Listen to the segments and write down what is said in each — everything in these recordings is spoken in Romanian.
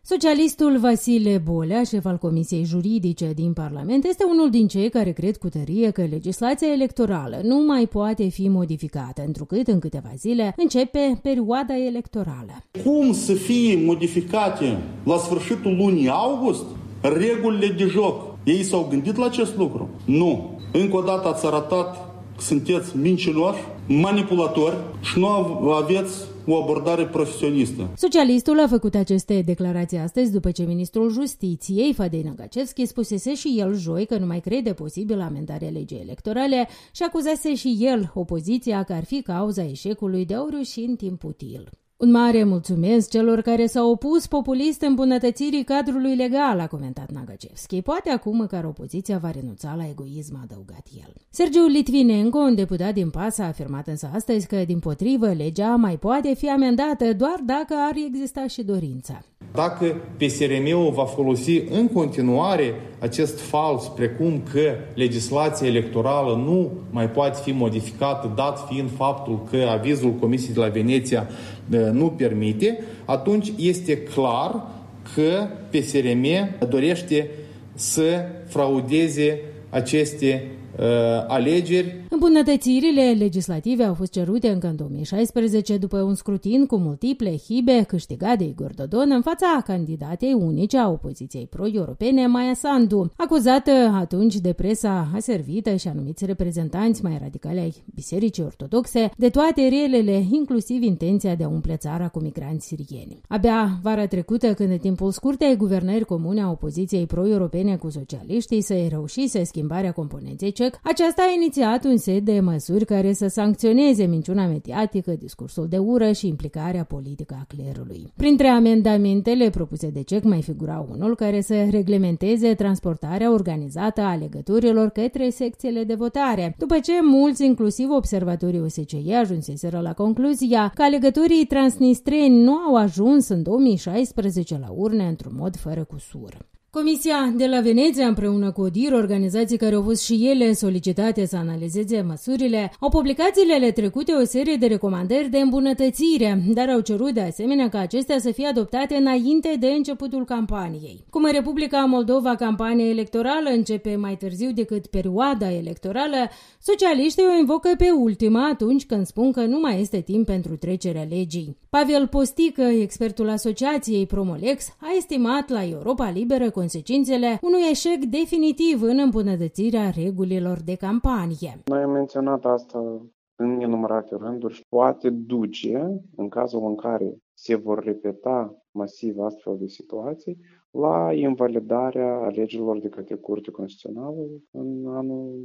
Socialistul Vasile Bolea, șef al Comisiei Juridice din Parlament, este unul din cei care cred cu tărie că legislația electorală nu mai poate fi modificată, întrucât în câteva zile începe perioada electorală. Cum să fie modificate la sfârșitul lunii august regulile de joc? Ei s-au gândit la acest lucru? Nu. Încă o dată ați arătat că sunteți mincinoși, manipulatori și nu aveți o abordare profesionistă. Socialistul a făcut aceste declarații astăzi după ce ministrul Justiției, Fadei Năgacevski, spusese și el joi că nu mai crede posibil amendarea legii electorale și acuzase și el opoziția că ar fi cauza eșecului de a o reuși în timp util. Un mare mulțumesc celor care s-au opus populist îmbunătățirii cadrului legal, a comentat Năgacevski. Poate acum măcar opoziția va renunța la egoism, a adăugat el. Sergiu Litvinenko, un deputat din PAS, a afirmat însă astăzi că, dimpotrivă, legea mai poate fi amendată doar dacă ar exista și dorința. Dacă PSRM-ul va folosi în continuare acest fals, precum că legislația electorală nu mai poate fi modificată, dat fiind faptul că avizul Comisiei de la Veneția nu permite, atunci este clar că PSRM dorește să fraudeze aceste alegeri. Îmbunătățirile legislative au fost cerute încă în 2016 după un scrutin cu multiple hibe câștigat de Igor Dodon în fața candidatei unice a opoziției pro-europene, Maia Sandu, acuzată atunci de presa aservită și anumiți reprezentanți mai radicali ai Bisericii Ortodoxe de toate relele, inclusiv intenția de a umple țara cu migranți sirieni. Abia vara trecută, când în timpul scurtei guvernări comune a opoziției pro-europene cu socialiștii să-i reușise schimbarea componenței CEC, aceasta a inițiat un set de măsuri care să sancționeze minciuna mediatică, discursul de ură și implicarea politică a clerului. Printre amendamentele propuse de CEC mai figura unul care să reglementeze transportarea organizată a alegătorilor către secțiile de votare, după ce mulți, inclusiv observatorii OSCE, ajunseseră la concluzia că alegătorii transnistreni nu au ajuns în 2016 la urne într-un mod fără cusur. Comisia de la Veneția, împreună cu ODIHR, organizații care au fost și ele solicitate să analizeze măsurile, au publicat zilele trecute o serie de recomandări de îmbunătățire, dar au cerut de asemenea ca acestea să fie adoptate înainte de începutul campaniei. Cum în Republica Moldova campania electorală începe mai târziu decât perioada electorală, socialiștii o invocă pe ultima atunci când spun că nu mai este timp pentru trecerea legii. Pavel Postică, expertul asociației Promolex, a estimat la Europa Liberă consecințele unui eșec definitiv în îmbunătățirea regulilor de campanie. Noi am menționat asta în nenumărate rânduri și poate duce, în cazul în care se vor repeta masiv astfel de situații, la invalidarea alegerilor de către Curtea Constituțională în anul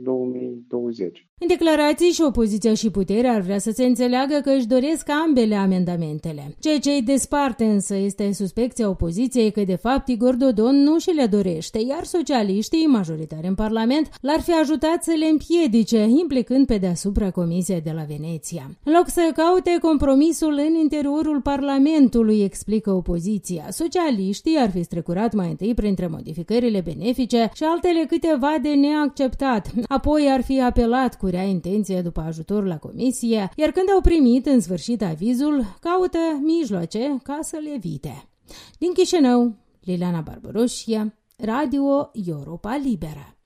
2020. În declarații și opoziția și puterea ar vrea să se înțeleagă că își doresc ambele amendamentele. Ceea ce îi desparte însă este suspecția opoziției că de fapt Igor Dodon nu și le dorește, iar socialiștii, majoritari în Parlament, l-ar fi ajutat să le împiedice, implicând pe deasupra Comisia de la Veneția. În loc să caute compromisul în interiorul Parlamentului, explică opoziția, socialiștii ar fi strecurat mai întâi printre modificările benefice și altele câteva de neacceptat. Apoi ar fi apelat cu rea intenție după ajutor la comisie, iar când au primit în sfârșit avizul, caută mijloace ca să le evite. Din Chișinău, Liliana Barbaroșia, Radio Europa Liberă.